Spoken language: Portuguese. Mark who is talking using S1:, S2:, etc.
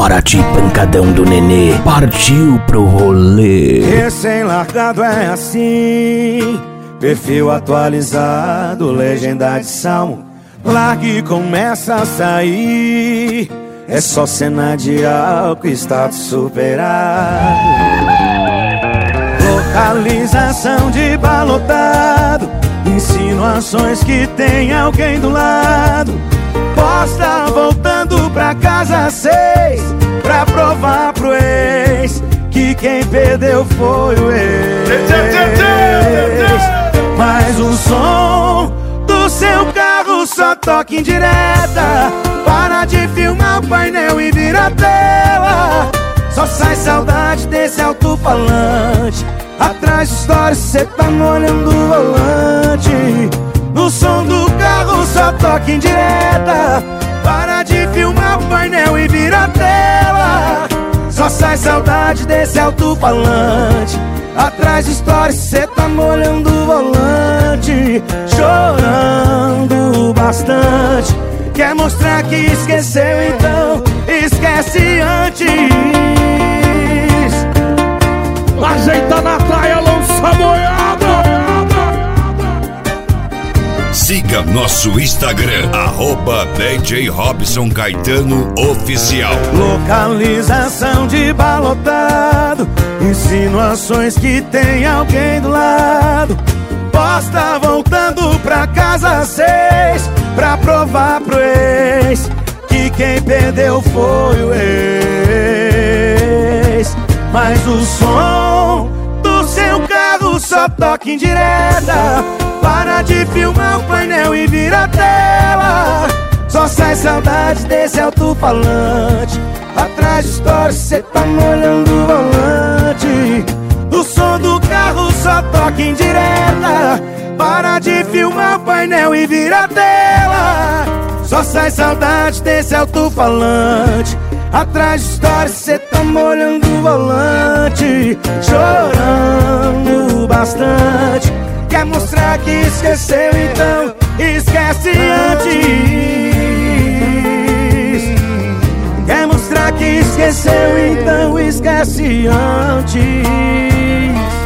S1: hora de pancadão do nenê. Partiu pro rolê.
S2: Recém-largado é assim, perfil atualizado, legenda de salmo. Larga e começa a sair, é só cena de álcool, status superado. Localização de balotado, insinuações que tem alguém do lado. Posta voltando pra casa às 6, pra provar pro ex que quem perdeu foi o ex. Mas o som do seu carro só toca em direta. Para de filmar o painel e vira a tela. Só sai saudade desse alto-falante. Atrás de stories cê tá molhando o volante. No som do carro só toca em direta. Para de filmar o painel e vira a tela. Só sai saudade desse alto-falante. Atrás de stories cê tá molhando o volante. Chorando bastante. Quer mostrar que esqueceu, então esquece antes.
S3: Ajeita na praia, lança a boiada.
S4: Siga nosso Instagram, @DJ Robson Caetano Oficial.
S2: Localização de balotado, insinuações que tem alguém do lado. Posta voltando pra casa às 6, pra provar pro ex que quem perdeu foi o ex. Mas o som do seu carro só toca em direta. Para de filmar o painel e vira a tela. Só sai saudade desse alto-falante. Atrás de stories cê tá molhando o volante. O som do carro só toca em direta. Para de filmar o painel e vira a tela. Só sai saudade desse alto-falante. Atrás de stories cê tá molhando o volante. Chorando bastante. Quer mostrar que esqueceu, então esquece antes. Quer mostrar que esqueceu, então esquece antes.